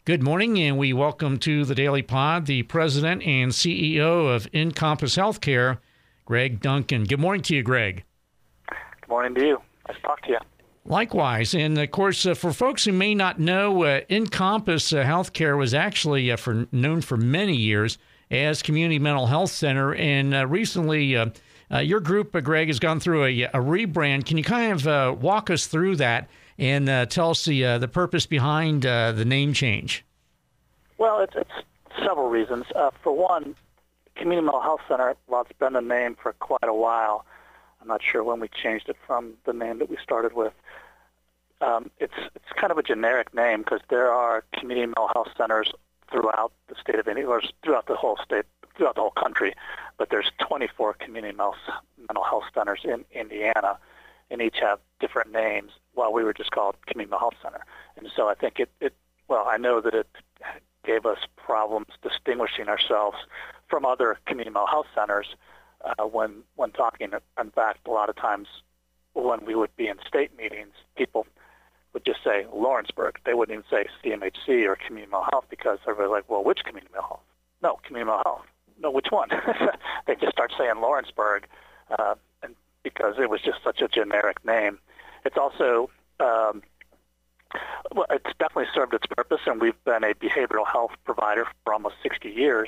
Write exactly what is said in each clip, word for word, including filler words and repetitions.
Good morning, and we welcome to the Daily Pod the President and C E O of Encompass Healthcare, Greg Duncan. Good morning to you, Greg. Good morning to you. Nice to talk to you. Likewise. And, of course, uh, for folks who may not know, uh, Encompass uh, Healthcare was actually uh, for, known for many years as Community Mental Health Center. And uh, recently, uh, uh, your group, uh, Greg, has gone through a, a rebrand. Can you kind of uh, walk us through that and uh, tell us the, uh, the purpose behind uh, the name change? Well, it's, it's several reasons. Uh, for one, Community Mental Health Center, well, it's been the name for quite a while. I'm not sure when we changed it from the name that we started with. Um, it's it's kind of a generic name because there are community mental health centers throughout the state of Indiana, or throughout the whole state, throughout the whole country. But there's twenty-four community mental health centers in Indiana, and each have different names, while we were just called Community Mental Health Center. And so I think it, it well, I know that it gave us problems distinguishing ourselves from other community mental health centers uh, when when talking. In fact, a lot of times when we would be in state meetings, people would just say Lawrenceburg. They wouldn't even say C M H C or community mental health because everybody's like, well, which community mental health? No, community mental health. No, which one? They just start saying Lawrenceburg uh, and because it was just such a generic name. It's also, um, well, it's definitely served its purpose, and we've been a behavioral health provider for almost sixty years.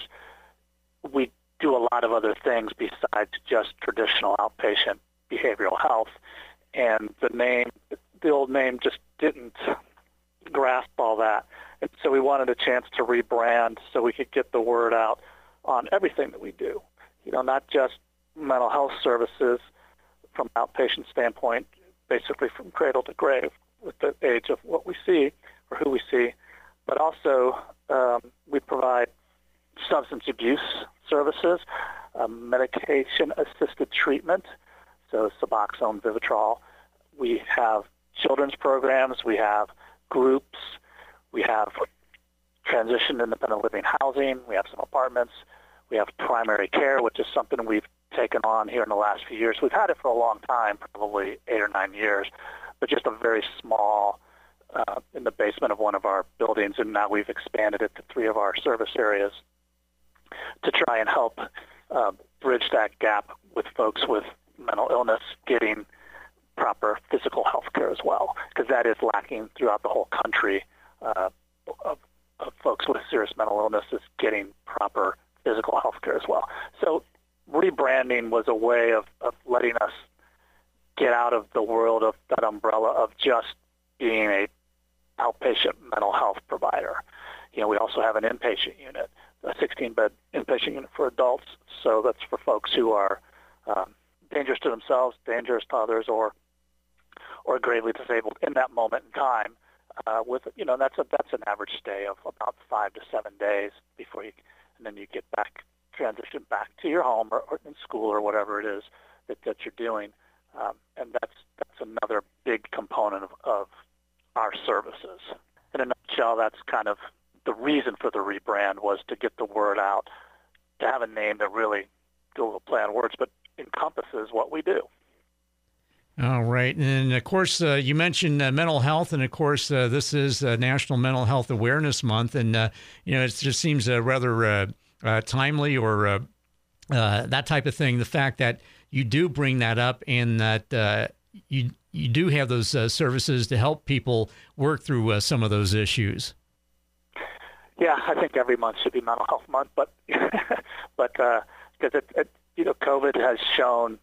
We do a lot of other things besides just traditional outpatient behavioral health, and the name, the old name just didn't grasp all that. And so we wanted a chance to rebrand so we could get the word out on everything that we do. You know, not just mental health services from an outpatient standpoint, basically from cradle to grave with the age of what we see or who we see, but also um, we provide substance abuse services, uh, medication-assisted treatment, so Suboxone, Vivitrol. We have children's programs. We have groups. We have transition independent living housing. We have some apartments. We have primary care, which is something we've taken on here in the last few years. We've had it for a long time, probably eight or nine years, but just a very small uh, in the basement of one of our buildings, and now we've expanded it to three of our service areas to try and help uh, bridge that gap with folks with mental illness getting proper physical health care as well, because that is lacking throughout the whole country uh, of, of folks with serious mental illness is getting proper physical health care as well. So rebranding was a way of, of letting us get out of the world of that umbrella of just being a outpatient mental health provider. You know, we also have an inpatient unit, a sixteen-bed inpatient unit for adults, so that's for folks who are um, dangerous to themselves, dangerous to others, or or gravely disabled in that moment in time. Uh, with you know, that's a that's an average stay of about five to seven days before you, and then you get back, transition back to your home or, or in school or whatever it is that, that you're doing. Um, and that's that's another big component of, of our services. In a nutshell, that's kind of the reason for the rebrand, was to get the word out, to have a name that really, do a little play on words, but encompasses what we do. All right. And, of course, uh, you mentioned uh, mental health, and, of course, uh, this is uh, National Mental Health Awareness Month, and, uh, you know, it just seems uh, rather uh, uh, timely or uh, uh, that type of thing, the fact that you do bring that up and that uh, you you do have those uh, services to help people work through uh, some of those issues. Yeah, I think every month should be Mental Health Month, but but because uh, it, it, you know, COVID has shown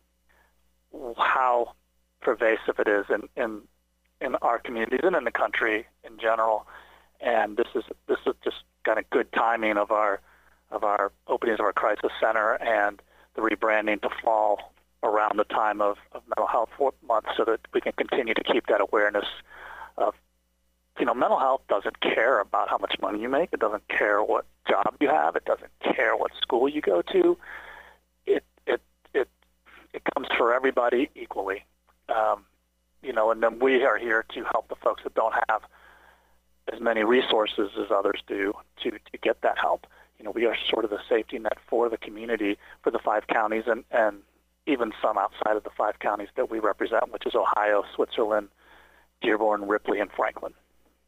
how pervasive it is in, in in our communities and in the country in general, and this is this is just kind of good timing of our of our openings of our crisis center and the rebranding to fall around the time of, of Mental Health Month, so that we can continue to keep that awareness of, you know, mental health doesn't care about how much money you make. It doesn't care what job you have. It doesn't care what school you go to. It it it it comes for everybody equally, um, you know. And then we are here to help the folks that don't have as many resources as others do to to get that help. You know, we are sort of the safety net for the community, for the five counties, and and even some outside of the five counties that we represent, which is Ohio, Switzerland, Dearborn, Ripley, and Franklin.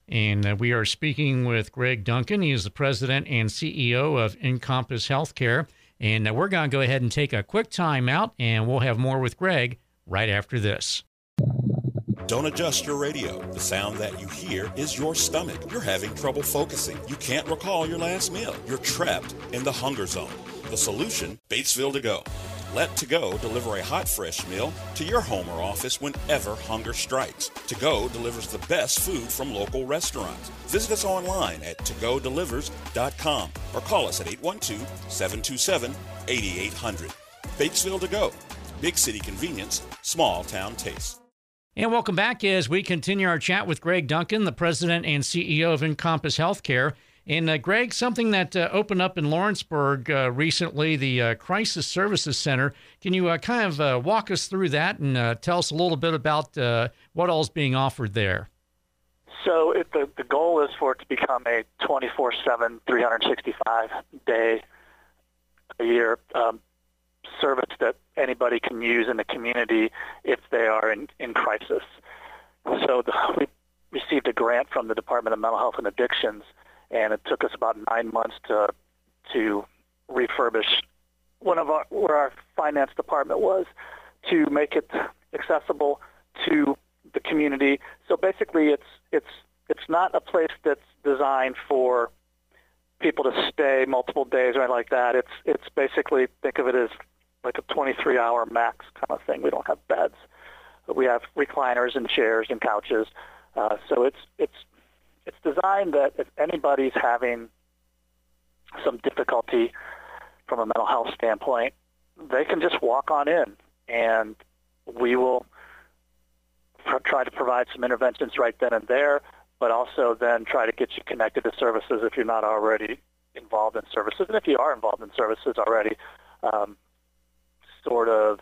And uh, we are speaking with Greg Duncan. He is the president and C E O of Encompass Healthcare. And uh, we're going to go ahead and take a quick time out, and we'll have more with Greg right after this. Don't adjust your radio. The sound that you hear is your stomach. You're having trouble focusing. You can't recall your last meal. You're trapped in the hunger zone. The solution, Batesville To Go. Let To Go deliver a hot, fresh meal to your home or office whenever hunger strikes. To Go delivers the best food from local restaurants. Visit us online at to go delivers dot com or call us at eight one two, seven two seven, eight eight zero zero. Batesville To Go. Big city convenience, small town taste. And welcome back as we continue our chat with Greg Duncan, the president and C E O of Encompass Healthcare. And uh, Greg, something that uh, opened up in Lawrenceburg uh, recently, the uh, Crisis Services Center. Can you uh, kind of uh, walk us through that and uh, tell us a little bit about uh, what all is being offered there? So it, the, the goal is for it to become a twenty-four seven, three sixty-five day a year um, service that anybody can use in the community if they are in, in crisis. So the, we received a grant from the Department of Mental Health and Addictions, and it took us about nine months to to refurbish one of our where our finance department was to make it accessible to the community. So basically, it's it's it's not a place that's designed for people to stay multiple days or anything like that. It's it's basically, think of it as like a twenty-three hour max kind of thing. We don't have beds, but we have recliners and chairs and couches. Uh, so it's it's it's designed that if anybody's having some difficulty from a mental health standpoint, they can just walk on in, and we will pr- try to provide some interventions right then and there, but also then try to get you connected to services if you're not already involved in services. And if you are involved in services already, um, sort of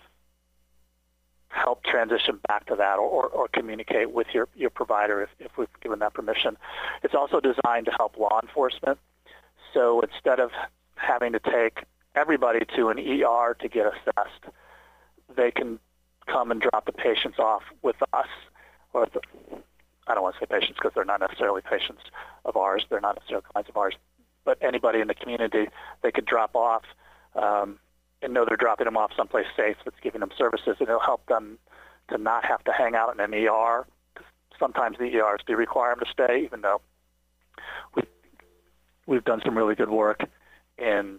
help transition back to that, or, or, or communicate with your, your provider if, if we've given that permission. It's also designed to help law enforcement. So instead of having to take everybody to an E R to get assessed, they can come and drop the patients off with us. Or the, I don't want to say patients because they're not necessarily patients of ours. They're not necessarily clients of ours. But anybody in the community, they could drop off um, and know they're dropping them off someplace safe that's giving them services, and it'll help them to not have to hang out in an E R. Sometimes the E Rs do require them to stay, even though we, we've done some really good work in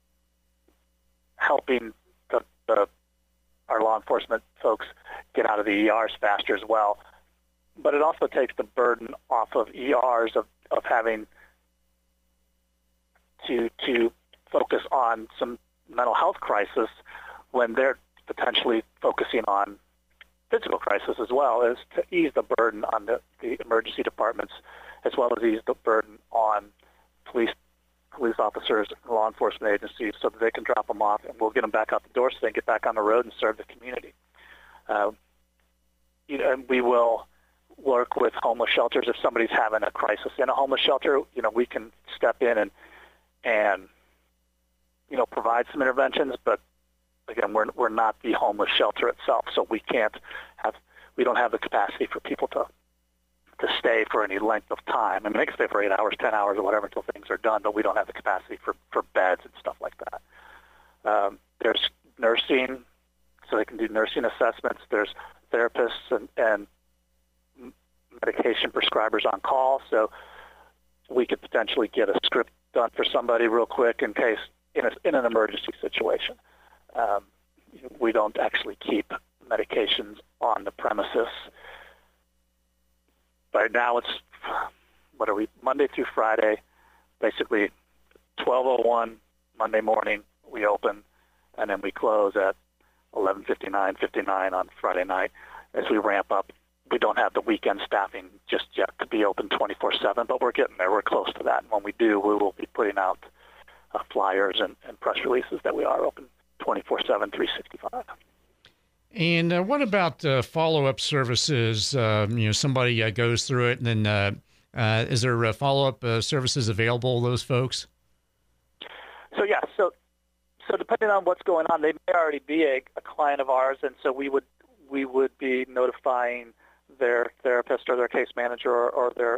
helping the, the, our law enforcement folks get out of the E Rs faster as well. But it also takes the burden off of E Rs of, of having to to focus on some mental health crisis when they're potentially focusing on physical crisis as well, is to ease the burden on the, the emergency departments, as well as ease the burden on police police officers and law enforcement agencies, so that they can drop them off and we'll get them back out the door so they can get back on the road and serve the community. Uh, you know, and we will work with homeless shelters. If somebody's having a crisis in a homeless shelter, you know, we can step in and and you know, provide some interventions, but again, we're we're not the homeless shelter itself, so we can't have we don't have the capacity for people to to stay for any length of time. I mean, they can stay for eight hours, ten hours, or whatever until things are done, but we don't have the capacity for, for beds and stuff like that. Um, there's nursing, so they can do nursing assessments. There's therapists and, and medication prescribers on call, so we could potentially get a script done for somebody real quick in case in, a, in an emergency situation. Um, we don't actually keep medications on the premises. Right now it's, what are we, Monday through Friday, basically twelve oh one Monday morning we open, and then we close at eleven fifty-nine, fifty-nine on Friday night. As we ramp up, we don't have the weekend staffing just yet to be open twenty-four seven, but we're getting there. We're close to that. And when we do, we will be putting out uh, flyers and, and press releases that we are open twenty-four seven, three sixty-five. And uh, what about uh, follow-up services? Uh, you know, somebody uh, goes through it, and then uh, uh, is there uh, follow-up uh, services available to those folks? So, yeah, so so depending on what's going on, they may already be a, a client of ours, and so we would we would be notifying their therapist or their case manager or, or their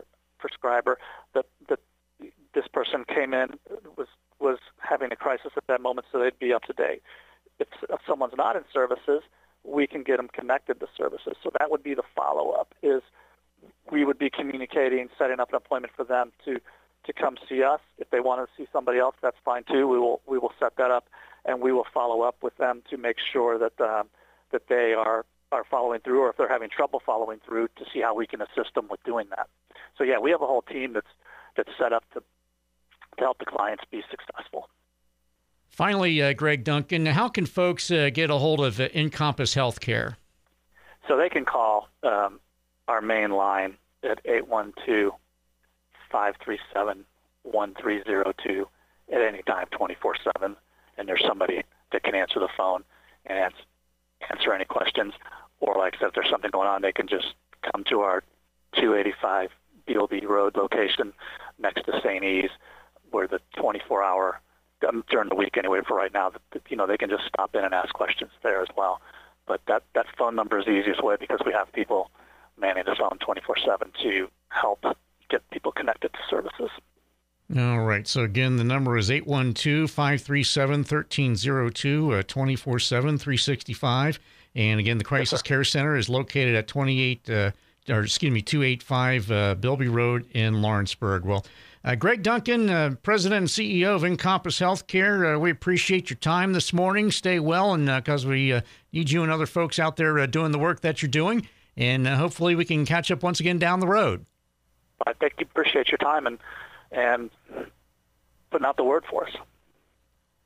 prescriber, that that this person came in, was was having a crisis at that moment, so they'd be up to date. If, if someone's not in services, we can get them connected to services. So that would be the follow-up, is we would be communicating, setting up an appointment for them to, to come see us. If they want to see somebody else, that's fine too. We will we will set that up, and we will follow up with them to make sure that um, that they are, are following through, or if they're having trouble following through, to see how we can assist them with doing that. So yeah, we have a whole team that's that's set up to to help the clients be successful. Finally, uh, Greg Duncan, how can folks uh, get a hold of uh, Encompass Healthcare? So they can call um, our main line at eight one two, five three seven, one three zero two at any time, twenty-four seven, and there's somebody that can answer the phone and answer, answer any questions. Or like I said, if there's something going on, they can just come to our two eighty-five Beale Road location next to Saint E's, where the twenty-four hour, um, during the week anyway for right now, that, you know, they can just stop in and ask questions there as well. But that, that phone number is the easiest way, because we have people manning the phone twenty-four seven to help get people connected to services. All right. So again, the number is eight one two, five three seven, one three zero two, uh, twenty-four seven, three sixty-five. And again, the Crisis Care Center is located at twenty-eight, uh, or excuse me, two eighty-five uh, Bilby Road in Lawrenceburg. Well, uh, Greg Duncan, uh, President and C E O of Encompass Healthcare, uh, we appreciate your time this morning. Stay well, and because uh, we uh, need you and other folks out there uh, doing the work that you're doing, and uh, hopefully we can catch up once again down the road. I thank you, appreciate your time and and putting out the word for us.